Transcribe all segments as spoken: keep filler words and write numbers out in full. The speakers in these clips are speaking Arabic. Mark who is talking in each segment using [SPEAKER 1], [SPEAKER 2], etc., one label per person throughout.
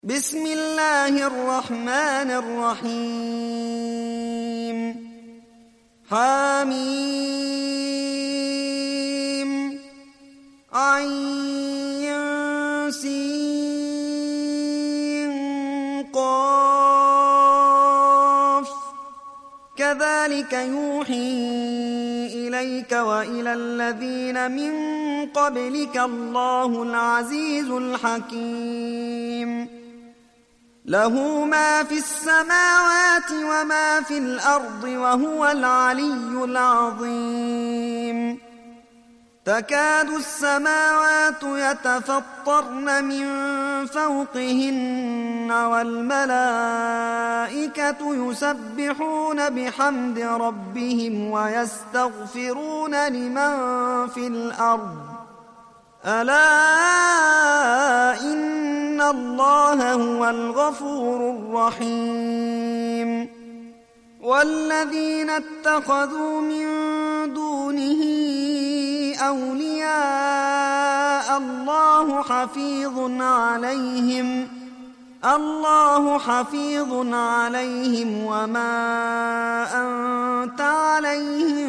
[SPEAKER 1] بسم الله الرحمن الرحيم حميم عين سين قاف كذلك يوحي إليك وإلى الذين من قبلك الله العزيز الحكيم له ما في السماوات وما في الأرض وهو العلي العظيم تكاد السماوات يتفطرن من فوقهن والملائكة يسبحون بحمد ربهم ويستغفرون لمن في الأرض ألا إن الله هو الغفور الرحيم والذين اتخذوا من دونه أولياء الله حفيظ عليهم الله حفيظ عليهم وما أنت عليهم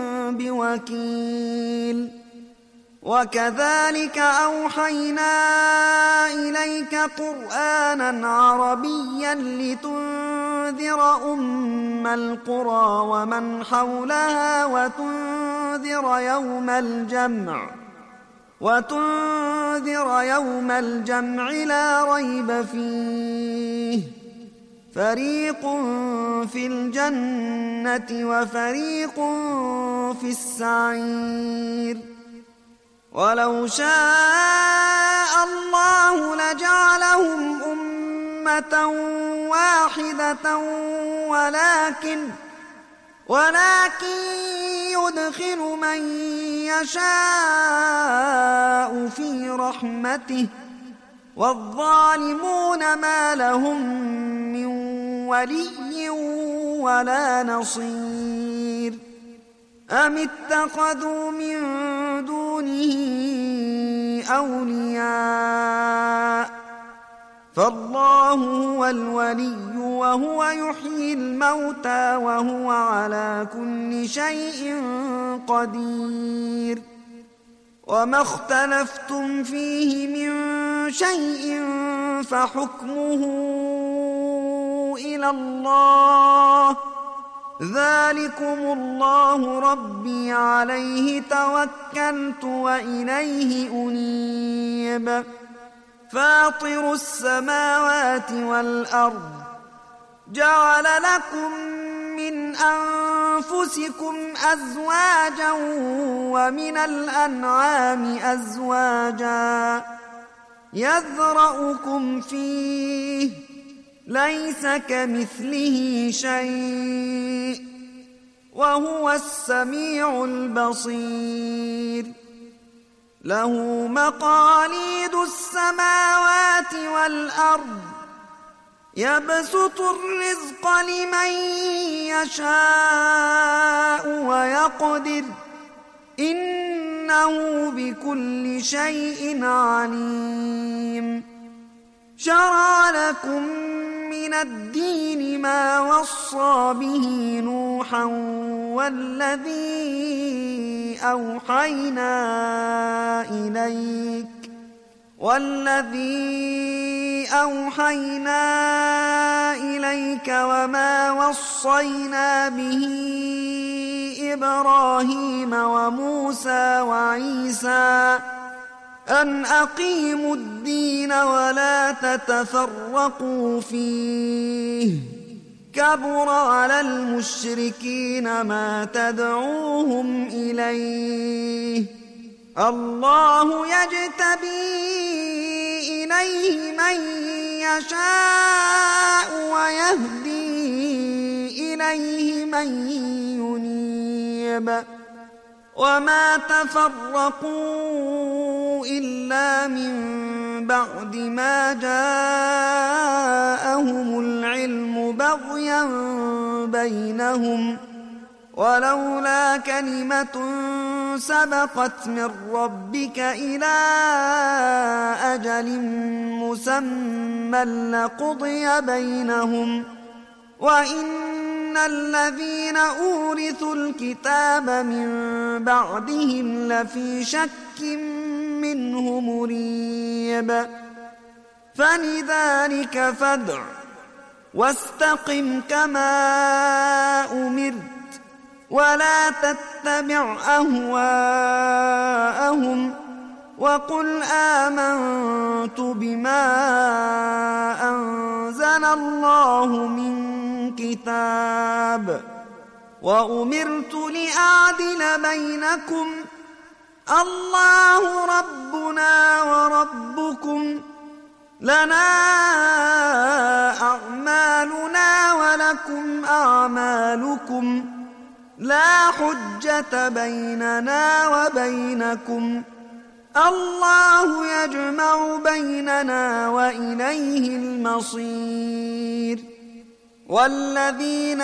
[SPEAKER 1] بوكيل وكذلك أوحينا إليك قرآنا عربيا لتنذر أم القرى ومن حولها وتنذر يوم الجمع وتنذر يوم الجمع لا ريب فيه فريق في الجنة وفريق في السعير ولو شاء الله لجعلهم أمة واحدة ولكن ولكن يدخل من يشاء في رحمته والظالمون ما لهم من ولي ولا نصير أم اتخذوا من دونه أولياء فالله هو الولي وهو يحيي الموتى وهو على كل شيء قدير وما اختلفتم فيه من شيء فحكمه إلى الله ذلكم الله ربي عليه توكلت وإليه أنيب فاطر السماوات والأرض جعل لكم من أنفسكم أزواجا ومن الأنعام أزواجا يذرأكم فيه ليس كمثله شيء وهو السميع البصير له مقاليد السماوات والأرض يبسط الرزق لمن يشاء ويقدر إنه بكل شيء عليم شرع لكم من الدين ما وصى به نوحا والذي أوحينا إليك والذي أوحينا إليك وما وصينا به إبراهيم وموسى وعيسى أن أقيموا الدين ولا تتفرقوا فيه كبر على المشركين ما تدعوهم إليه الله يجتبي إليه من يشاء ويهدي إليه من ينيب وما تفرقوا إلا من بعد ما جاءهم العلم بغيا بينهم ولولا كلمة سبقت من ربك إلى أجل مسمى لقضي بينهم وإن الذين أورثوا الكتاب من بعدهم لفي شك منه مريب فلذلك فادع واستقم كما أمرت ولا تتبع أهواءهم وقل آمنت بما أنزل الله من كتاب وأمرت لأعدل بينكم الله ربنا وربكم لنا أعمالنا ولكم أعمالكم لا حجة بيننا وبينكم الله يجمع بيننا وإليه المصير والذين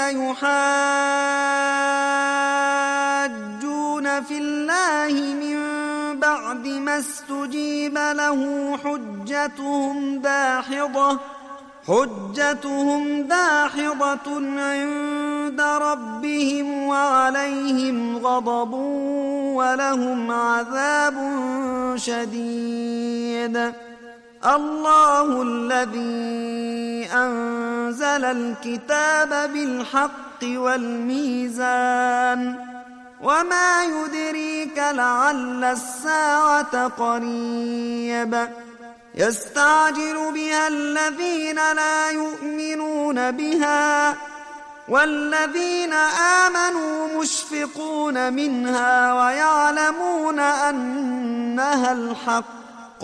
[SPEAKER 1] يحاجون في الله من بعد ما استجيب له حجتهم داحضة حجتهم داحضة عند ربهم وعليهم غضب ولهم عذاب شديد الله الذي أنزل الكتاب بالحق والميزان وما يدريك لعل الساعة قريب يستعجل بها الذين لا يؤمنون بها والذين آمنوا مشفقون منها ويعلمون أنها الحق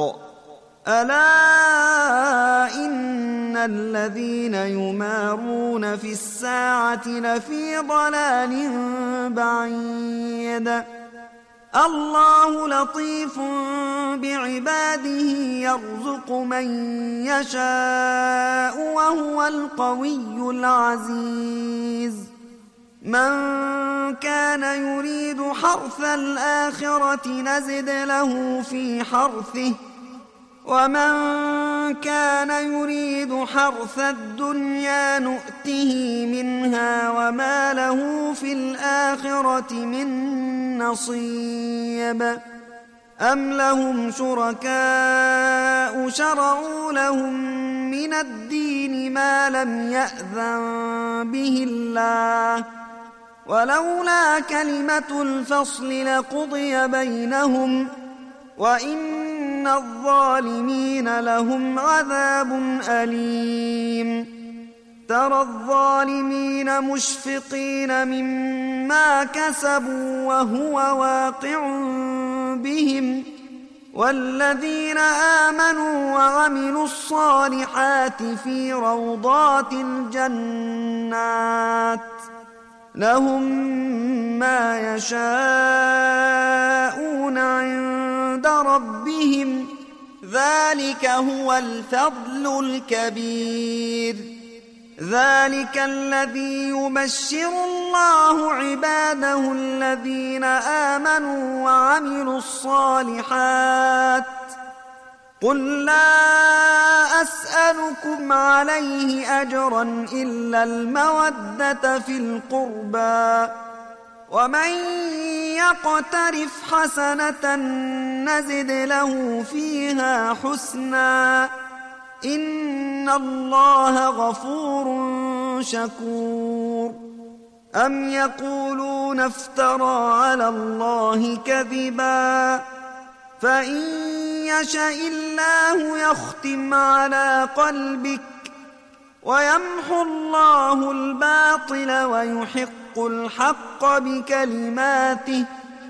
[SPEAKER 1] ألا إن الذين يمارون في الساعة لفي ضلال بعيد الله لطيف بعباده يرزق من يشاء وهو القوي العزيز من كان يريد حرث الآخرة نزد له في حرثه ومن كان يريد حرث الدنيا نؤته منها وما له في الآخرة من نصيب أم لهم شركاء شرعوا لهم من الدين ما لم يأذن به الله ولولا كلمة الفصل لقضي بينهم وإن الظالمين لهم عذاب أليم ترى الظالمين مشفقين مما كسبوا وهو واقع بهم والذين آمنوا وعملوا الصالحات في روضات الجنات لهم ما يشاءون عند ربهم ذلك هو الفضل الكبير ذلك الذي يبشر الله عباده الذين آمنوا وعملوا الصالحات قل لا أسألكم عليه أجرا إلا المودة في القربى ومن يقترف حسنة نزد له فيها حسنا إن الله غفور شكور أم يقولون افترى على الله كذبا فإن يشأ الله يختم على قلبك ويمحو الله الباطل ويحق الحق بكلماته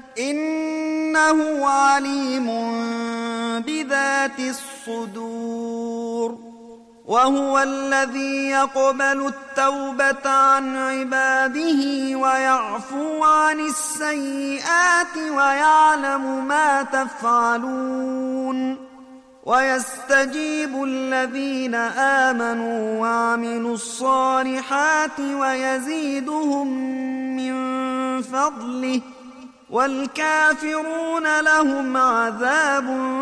[SPEAKER 1] إنه عليم بذات الصدور وهو الذي يقبل التوبة عن عباده ويعفو عن السيئات ويعلم ما تفعلون ويستجيب الذين آمنوا وعملوا الصالحات ويزيدهم من فضله والكافرون لهم عذاب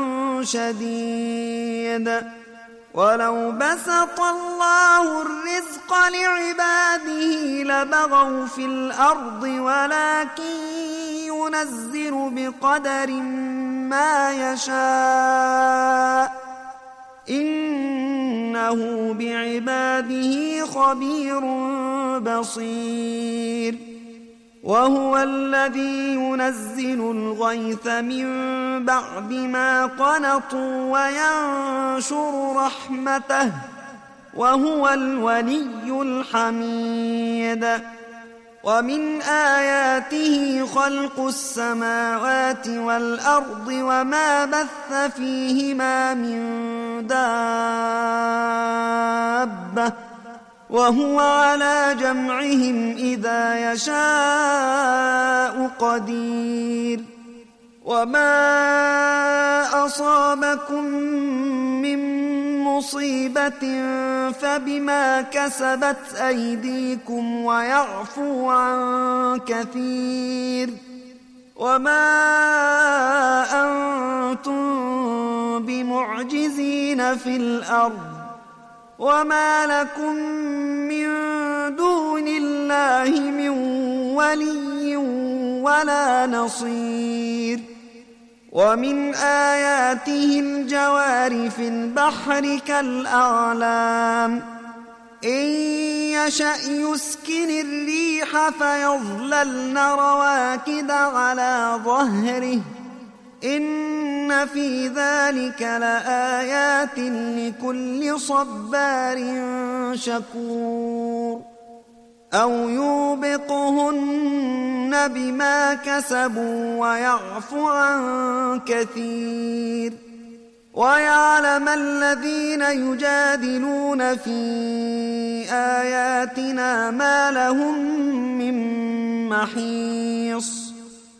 [SPEAKER 1] شديد. ولو بسط الله الرزق لعباده لبغوا في الأرض ولكن ينزل بقدر ما يشاء إنه بعباده خبير بصير. وهو الذي ينزل الغيث من بعد ما قنطوا وينشر رحمته وهو الولي الحميد. ومن آياته خلق السماوات والأرض وما بث فيهما من دابة وهو على جمعهم إذا يشاء قدير. وما أصابكم من مصيبة فبما كسبت أيديكم ويعفو عن كثير. وما أنتم بمعجزين في الأرض وما لكم من دون الله من ولي ولا نصير. ومن آياته الجوار في البحر كالأعلام إن يشأ يسكن الريح فيظللن رواكد على ظهره إن في ذلك لآيات لكل صبار شكور. أو يوبقهن بما كسبوا ويعفو عن كثير. ويعلم الذين يجادلون في آياتنا ما لهم من محيص.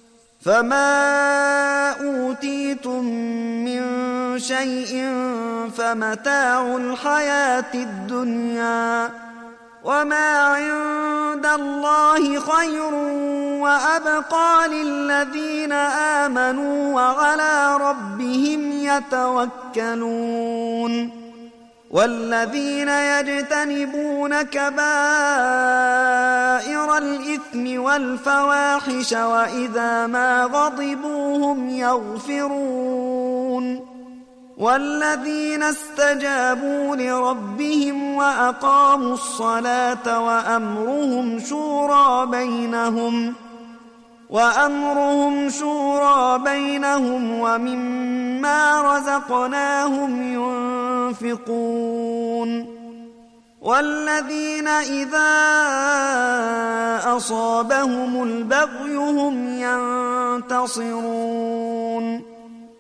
[SPEAKER 1] فما أوتيتم من شيء فمتاع الحياة الدنيا وما عند الله خير وأبقى للذين آمنوا وعلى ربهم يتوكلون. والذين يجتنبون كبائر الإثم والفواحش وإذا ما غضبوا هم يغفرون. والذين استجابوا لربهم وأقاموا الصلاة وأمرهم شورى بينهم وأمرهم شورى بينهم ومما رزقناهم ينفقون. والذين إذا أصابهم البغي هم ينتصرون.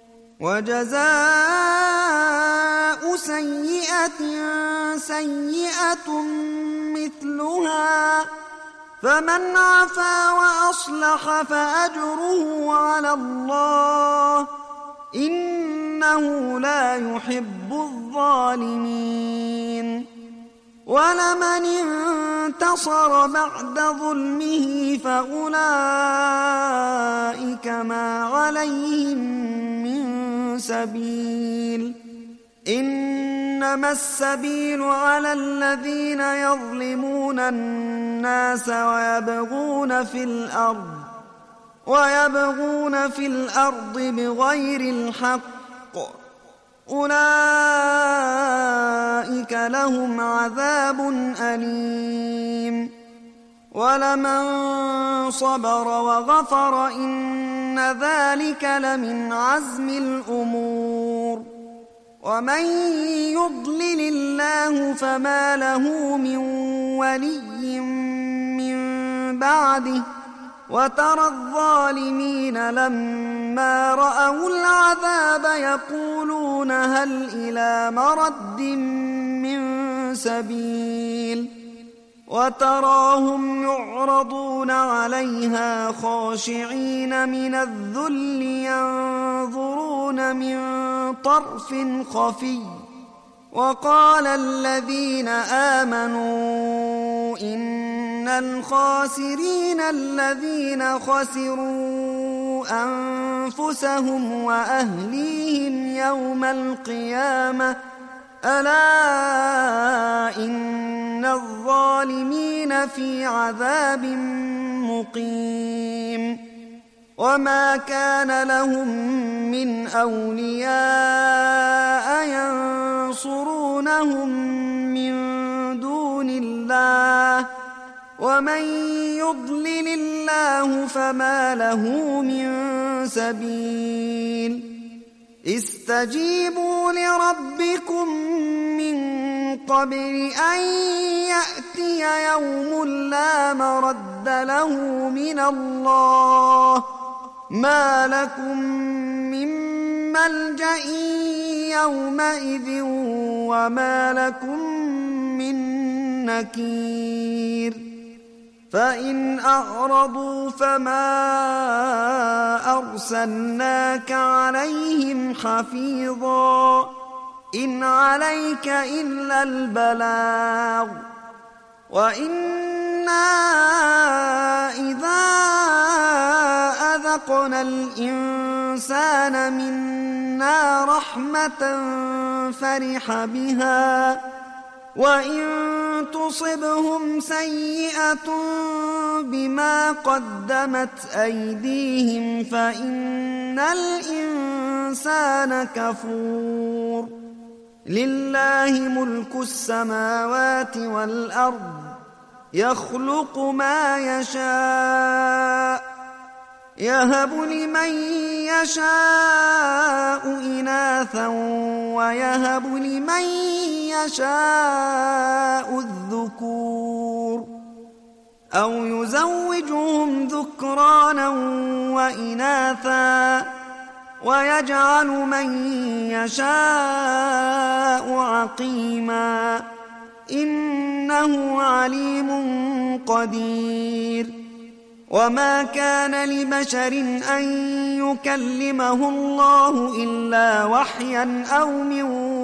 [SPEAKER 1] وجزاء سيئة سيئة مثلها فمن عفا وأصلح فأجره على الله إنه لا يحب الظالمين. ولمن انتصر بعد ظلمه فأولئك ما عليهم من سبيل إنما السبيل على الذين يظلمون الناس ويبغون في الأرض ويبغون في الأرض بغير الحق أولئك لهم عذاب أليم. ولمن صبر وغفر إن ذلك لمن عزم الأمور. ومن يضلل الله فما له من ولي من بعده وترى الظالمين لما رأوا العذاب يقولون هل إلى مرد من سبيل وتراهم يعرضون عليها خاشعين من الذل ينظرون من طرف خفي. وقال الذين آمنوا إن الخاسرين الذين خسروا أنفسهم وأهليهم يوم القيامة ألا إن الظالمين في عذاب مقيم وما كان لهم من أولياء ينصرونهم من دون الله ومن يضلل الله فما له من سبيل استجيبوا لربكم من قبل أن يأتي يوم لا مرد له من الله ما لكم من ملجأ يومئذ وما لكم من نكير فإن أعرضوا فما أرسلناك عليهم حفيظا إن عليك إلا البلاغ وإنا إذا أذقنا الإنسان منا رحمة فرح بها وإن تصبهم سيئة بما قدمت أيديهم فإن الإنسان كفور لله ملك السماوات والأرض يخلق ما يشاء يهب لمن يشاء إناثا ويهب لمن يشاء الذكور أو يزوجهم ذكرانا وإناثا ويجعل من يشاء عقيما إنه عليم قدير وما كان لبشر أن يكلمه الله إلا وحيا أو من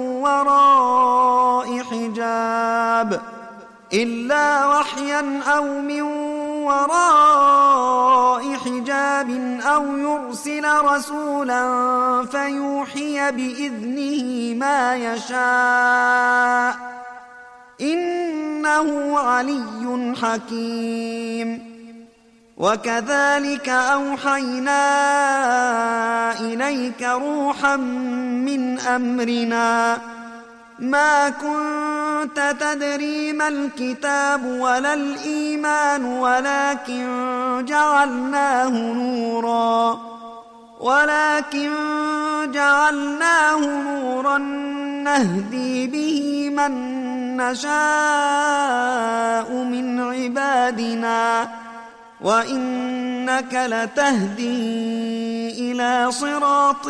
[SPEAKER 1] وراء حجاب إلا وحيا أو من وراء حجاب أو يرسل رسولا فيوحي بإذنه ما يشاء إنه علي حكيم وكذلك أوحينا إليك روحا من أمرنا ما كنت تدري ما الكتاب ولا الإيمان ولكن جعلناه نورا ولكن جعلناه نورا نهدي به من نشاء من عبادنا وإنك لتهدي إلى صراط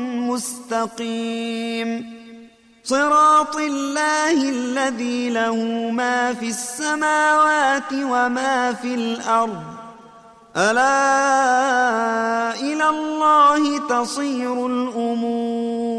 [SPEAKER 1] مستقيم صراط الله الذي له ما في السماوات وما في الأرض ألا إلى الله تصير الأمور